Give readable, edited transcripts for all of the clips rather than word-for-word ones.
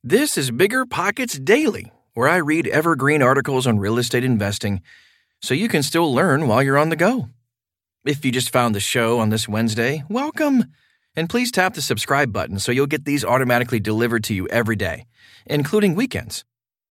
This is Bigger Pockets Daily, where I read evergreen articles on real estate investing so you can still learn while you're on the go. If you just found the show on this Wednesday, welcome. And please tap the subscribe button so you'll get these automatically delivered to you every day, including weekends.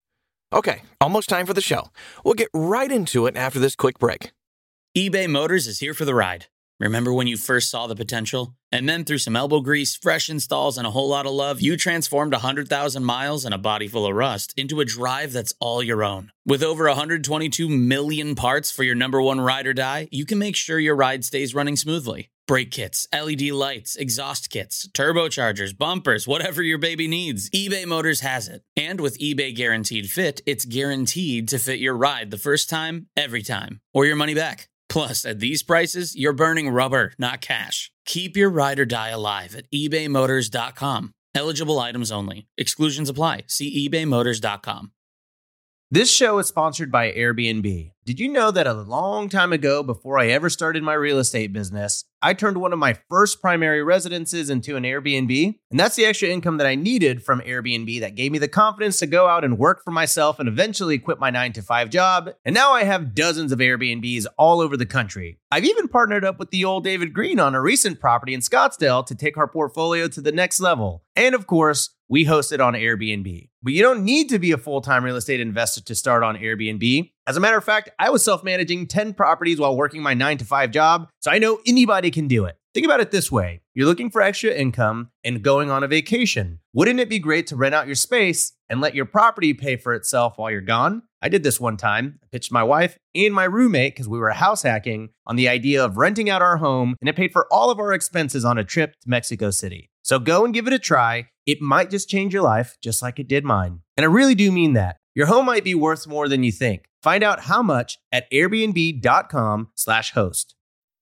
Okay, almost time for the show. We'll get right into it after this quick break. eBay Motors is here for the ride. Remember when you first saw the potential? And then through some elbow grease, fresh installs, and a whole lot of love, you transformed 100,000 miles and a body full of rust into a drive that's all your own. With over 122 million parts for your number one ride or die, you can make sure your ride stays running smoothly. Brake kits, LED lights, exhaust kits, turbochargers, bumpers, whatever your baby needs, eBay Motors has it. And with eBay Guaranteed Fit, it's guaranteed to fit your ride the first time, every time, or your money back. Plus, at these prices, you're burning rubber, not cash. Keep your ride or die alive at ebaymotors.com. Eligible items only. Exclusions apply. See ebaymotors.com. This show is sponsored by Airbnb. Did you know that a long time ago, before I ever started my real estate business, I turned one of my first primary residences into an Airbnb? And that's the extra income that I needed from Airbnb that gave me the confidence to go out and work for myself and eventually quit my 9-to-5 job. And now I have dozens of Airbnbs all over the country. I've even partnered up with the old David Green on a recent property in Scottsdale to take our portfolio to the next level. And of course, we host it on Airbnb. But you don't need to be a full-time real estate investor to start on Airbnb. As a matter of fact, I was self-managing 10 properties while working my 9-to-5 job, so I know anybody can do it. Think about it this way. You're looking for extra income and going on a vacation. Wouldn't it be great to rent out your space and let your property pay for itself while you're gone? I did this one time. I pitched my wife and my roommate, because we were house hacking, on the idea of renting out our home, and it paid for all of our expenses on a trip to Mexico City. So go and give it a try. It might just change your life, just like it did mine. And I really do mean that. Your home might be worth more than you think. Find out how much at airbnb.com/host.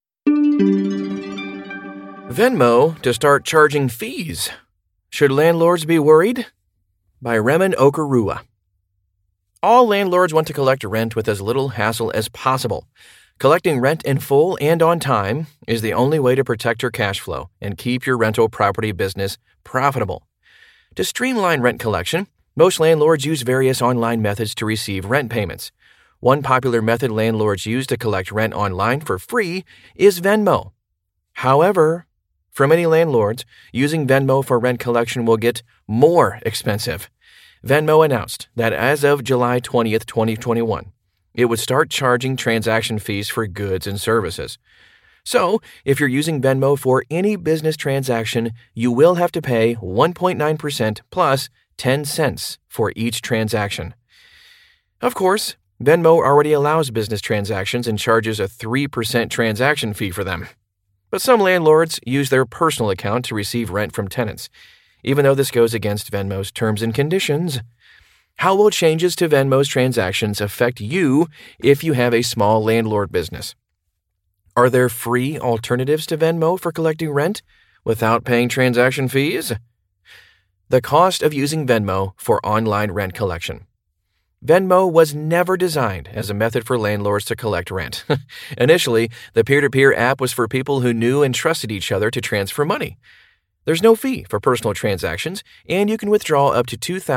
Venmo to start charging fees. Should landlords be worried? By Remen Okurua. All landlords want to collect rent with as little hassle as possible. Collecting rent in full and on time is the only way to protect your cash flow and keep your rental property business profitable. To streamline rent collection, most landlords use various online methods to receive rent payments. One popular method landlords use to collect rent online for free is Venmo. However, for many landlords, using Venmo for rent collection will get more expensive. Venmo announced that as of July 20th, 2021, it would start charging transaction fees for goods and services. So, if you're using Venmo for any business transaction, you will have to pay 1.9% plus 10 cents for each transaction. Of course, Venmo already allows business transactions and charges a 3% transaction fee for them. But some landlords use their personal account to receive rent from tenants, even though this goes against Venmo's terms and conditions. How will changes to Venmo's transactions affect you if you have a small landlord business? Are there free alternatives to Venmo for collecting rent without paying transaction fees? The cost of using Venmo for online rent collection. Venmo was never designed as a method for landlords to collect rent. Initially, the peer-to-peer app was for people who knew and trusted each other to transfer money. There's no fee for personal transactions, and you can withdraw up to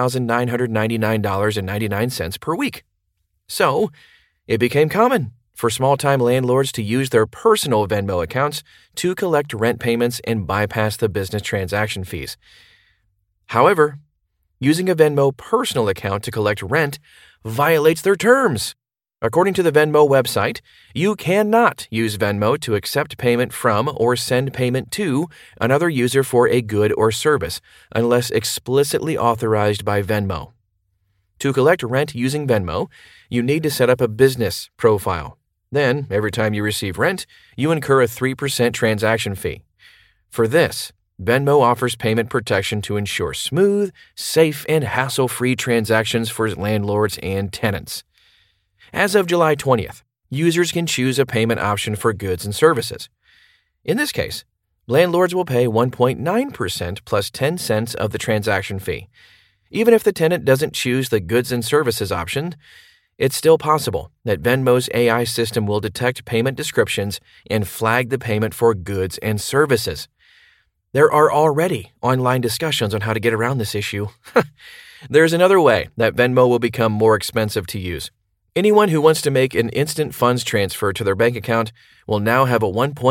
$2,999.99 per week. So, it became common for small-time landlords to use their personal Venmo accounts to collect rent payments and bypass the business transaction fees. However, using a Venmo personal account to collect rent violates their terms. According to the Venmo website, you cannot use Venmo to accept payment from or send payment to another user for a good or service unless explicitly authorized by Venmo. To collect rent using Venmo, you need to set up a business profile. Then, every time you receive rent, you incur a 3% transaction fee. For this, Venmo offers payment protection to ensure smooth, safe, and hassle-free transactions for landlords and tenants. As of July 20th, users can choose a payment option for goods and services. In this case, landlords will pay 1.9% plus 10 cents of the transaction fee. Even if the tenant doesn't choose the goods and services option, it's still possible that Venmo's AI system will detect payment descriptions and flag the payment for goods and services. There are already online discussions on how to get around this issue. There's another way that Venmo will become more expensive to use. Anyone who wants to make an instant funds transfer to their bank account will now have a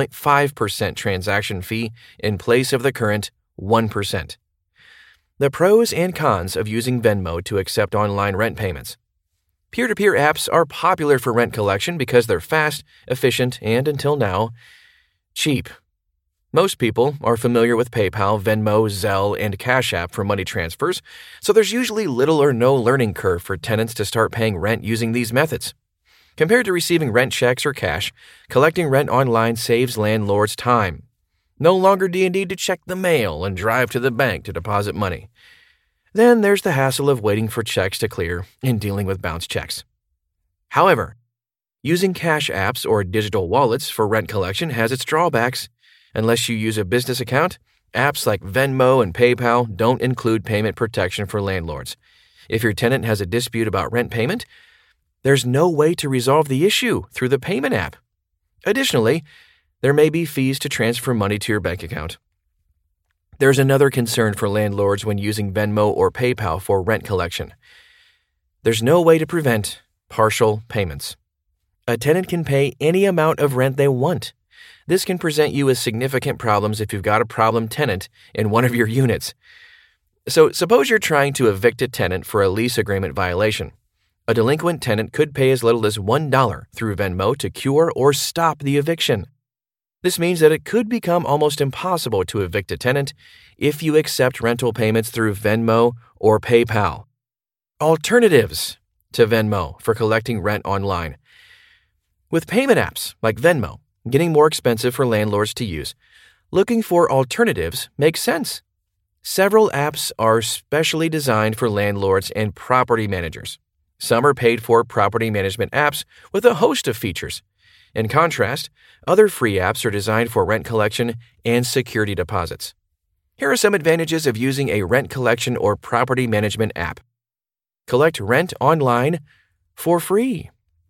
1.5% transaction fee in place of the current 1%. The pros and cons of using Venmo to accept online rent payments. Peer-to-peer apps are popular for rent collection because they're fast, efficient, and, until now, cheap. Most people are familiar with PayPal, Venmo, Zelle, and Cash App for money transfers, so there's usually little or no learning curve for tenants to start paying rent using these methods. Compared to receiving rent checks or cash, collecting rent online saves landlords time. No longer do you need to check the mail and drive to the bank to deposit money. Then there's the hassle of waiting for checks to clear and dealing with bounce checks. However, using cash apps or digital wallets for rent collection has its drawbacks. Unless you use a business account, apps like Venmo and PayPal don't include payment protection for landlords. If your tenant has a dispute about rent payment, there's no way to resolve the issue through the payment app. Additionally, there may be fees to transfer money to your bank account. There's another concern for landlords when using Venmo or PayPal for rent collection. There's no way to prevent partial payments. A tenant can pay any amount of rent they want. This can present you with significant problems if you've got a problem tenant in one of your units. So suppose you're trying to evict a tenant for a lease agreement violation. A delinquent tenant could pay as little as $1 through Venmo to cure or stop the eviction. This means that it could become almost impossible to evict a tenant if you accept rental payments through Venmo or PayPal. Alternatives to Venmo for collecting rent online. With payment apps like Venmo getting more expensive for landlords to use, looking for alternatives makes sense. Several apps are specially designed for landlords and property managers. Some are paid-for property management apps with a host of features. In contrast, other free apps are designed for rent collection and security deposits. Here are some advantages of using a rent collection or property management app. Collect rent online for free.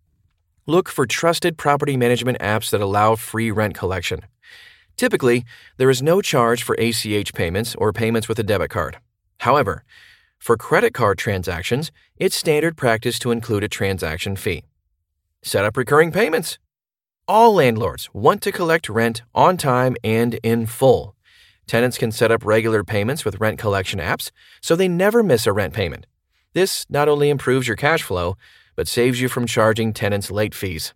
Look for trusted property management apps that allow free rent collection. Typically, there is no charge for ACH payments or payments with a debit card. However, for credit card transactions, it's standard practice to include a transaction fee. Set up recurring payments. All landlords want to collect rent on time and in full. Tenants can set up regular payments with rent collection apps so they never miss a rent payment. This not only improves your cash flow, but saves you from charging tenants late fees.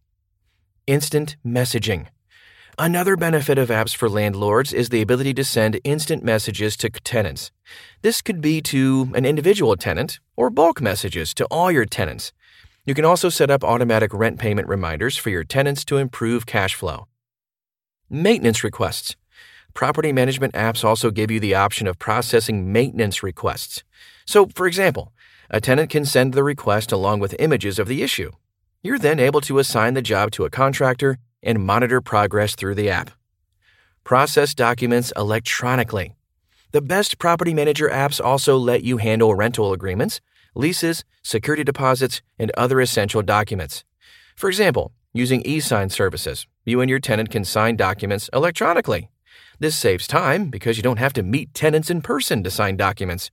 Instant messaging. Another benefit of apps for landlords is the ability to send instant messages to tenants. This could be to an individual tenant or bulk messages to all your tenants. You can also set up automatic rent payment reminders for your tenants to improve cash flow. Maintenance requests. Property management apps also give you the option of processing maintenance requests. So, for example, a tenant can send the request along with images of the issue. You're then able to assign the job to a contractor and monitor progress through the app. Process documents electronically. The best property manager apps also let you handle rental agreements, leases, security deposits, and other essential documents. For example, using e-sign services, you and your tenant can sign documents electronically. This saves time because you don't have to meet tenants in person to sign documents.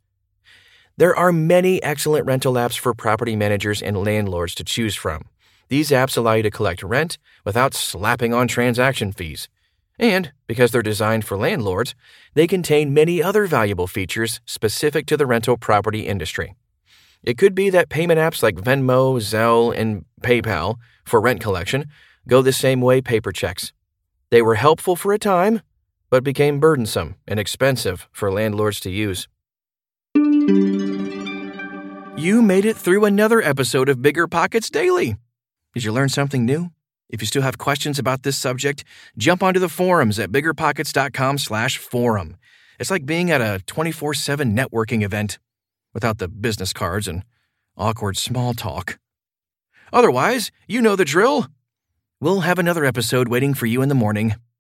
There are many excellent rental apps for property managers and landlords to choose from. These apps allow you to collect rent without slapping on transaction fees. And, because they're designed for landlords, they contain many other valuable features specific to the rental property industry. It could be that payment apps like Venmo, Zelle, and PayPal for rent collection go the same way paper checks. They were helpful for a time, but became burdensome and expensive for landlords to use. You made it through another episode of Bigger Pockets Daily. Did you learn something new? If you still have questions about this subject, jump onto the forums at biggerpockets.com/forum. It's like being at a 24/7 networking event without the business cards and awkward small talk. Otherwise, you know the drill. We'll have another episode waiting for you in the morning.